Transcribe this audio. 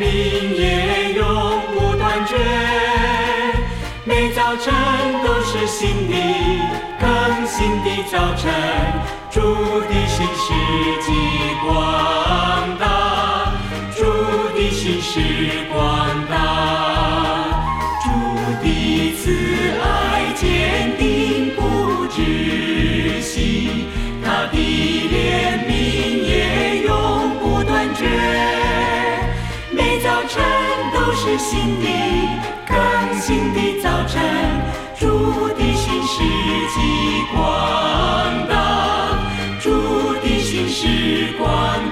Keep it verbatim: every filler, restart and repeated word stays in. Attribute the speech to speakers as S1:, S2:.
S1: 灵也永不断绝。每早晨都是新的更新的早晨，主的心事极广大，主的心事广大，主的慈爱坚定不止息，他的怜悯也永不断绝。每早晨都是新的更新的早晨，主的心事极广大，主的心事广大。